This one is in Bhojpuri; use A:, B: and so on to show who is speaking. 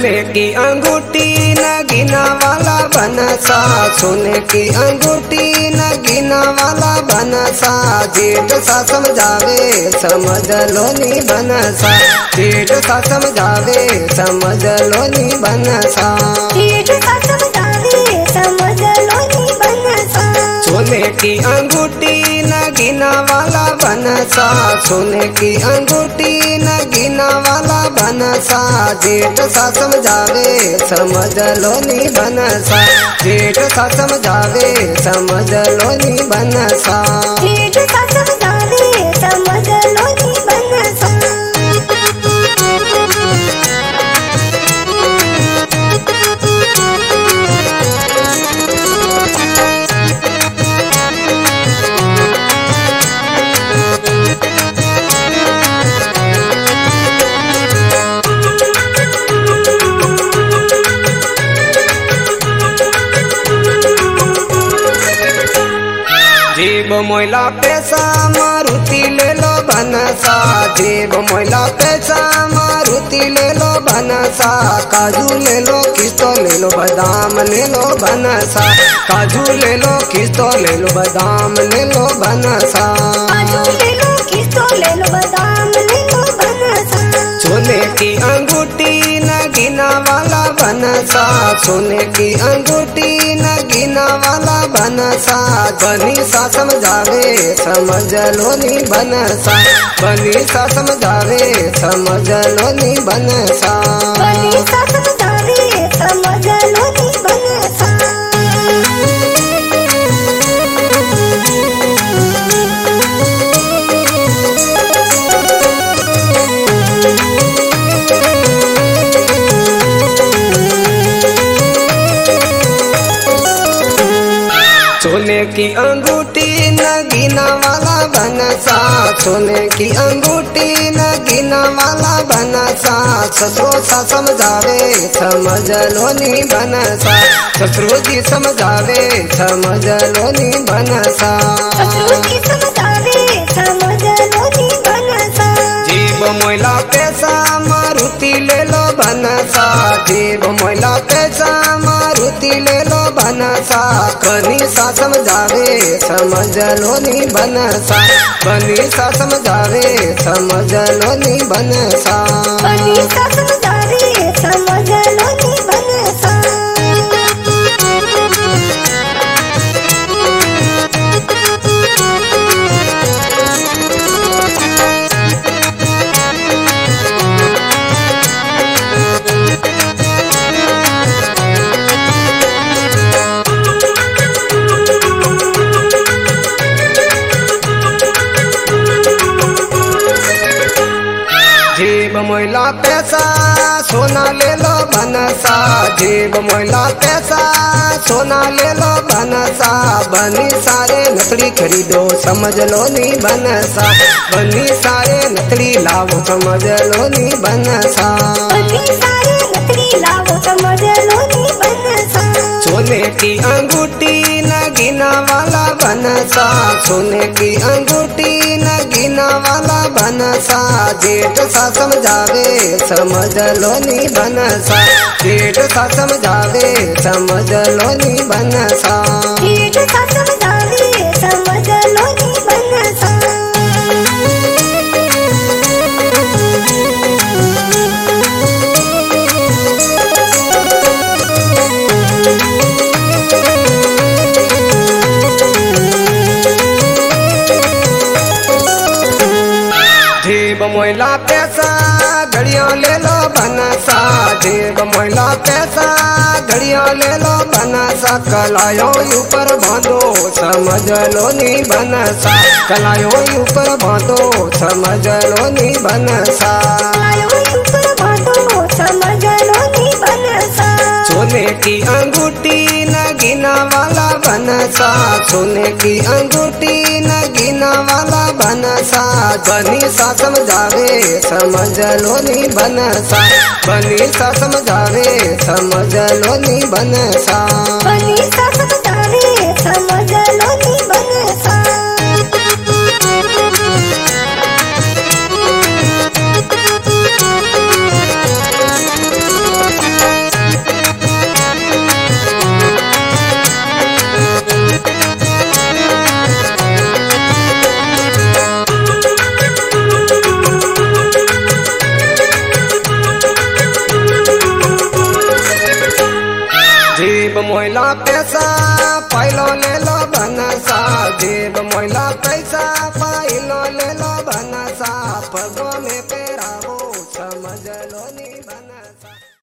A: सोने की अंगूठी नगीना वाला बनसा, सोने की अंगूठी नगीना वाला बनसा, जेठ सा समझावे समझ लो नी बनसा, जेठ सा समझावे समझ लो नी बनसा,
B: जेठ सा समझावे समझ लो नी बनसा।
A: सोने की अंगूठी नगीना वाला बनसा, सोने की अंगूठी नगीना वाला बनसा, जेठ सा समझावे समझ लो नी बनसा, जेठ सा समझावे समझ लो नी बनसा,
B: जेठ सा समझावे समझ लो नी बनसा।
A: जेब मोइला पैसा मारुति ले लो बनसा, जेब मोइला पैसा मारुति ले लो बनसा, काजू ले लो किस्तो ले लो बादाम ले लो बनसा, काजू ले लो किस्तो ले लो बादाम ले लो बनसा,
B: काजू ले लो किस्तो ले लो बादाम ले लो बनसा।
A: सोने की अंगूठी नगीना वाला बनसा, सोने की अंगूठी नगीना वाला बनसा, बनी सा समझावे समझ लो नी बनसा, बनी सा समझावे समझ लो नी बनसा,
B: बनी सा समझावे समझ लो नी बनसा।
A: सोने की अंगूठी नगीना वाला बनसा, सोने की अंगूठी नगीना वाला बनसा, ससुरो सा समझावे समझ लो नी बनसा, ससुरो जी समझावे समझ लो नी बनसा,
B: ससुर की समझावे समझ लो नी बनसा।
A: जेब मोइला पैसा मारुति ले लो बनसा, जेब मोइला पैसा मारुति ले लो बनसा, कनी सा समझावे समझ लो नी बनसा, बनी सा समझावे समझ लो नी बनसा,
B: बनी सा समझावे समझ लो नी बनसा।
A: जेब मोइला पैसा सोना ले लो बनसा, जेब मोइला पैसा सोना ले लो बनसा, बनी सारे नकली खरीदो समझ लो नी बनसा, बनी सारे नकली लाओ समझ लो नी बनसा,
B: बनी सारे नकली लाओ समझ लो नी बनसा।
A: सोने की अंगूठी नगीना वाला बनसा, सोने की अंगूठी नगीना वाला बनसा, जेठ सा समझावे समझ लो नी बनसा, जेठ सा समझावे समझ लो नी बनसा,
B: जेठ सा समझावे समझ लो नी बनसा।
A: जेब मोइला पैसा घड़िया ले लो बनसा, जेब मोइला पैसा घड़िया ले लो बनसा, कलायो ऊपर बांधो समझ लो नी बनसा, कलायो ऊपर बांधो समझ लो नी बनसा,
B: आयो ऊपर बांधो समझ लो नी बनसा।
A: सोने की अंगूठी नगीना वाला बनसा, सोने की अंगूठी नगीना वाला बनसा, बनी सा समझावे समझ लो नी बनसा, बनी सा समझावे समझ लो नी बनसा,
B: बनी सा समझावे समझ लो नी बनसा।
A: मोइला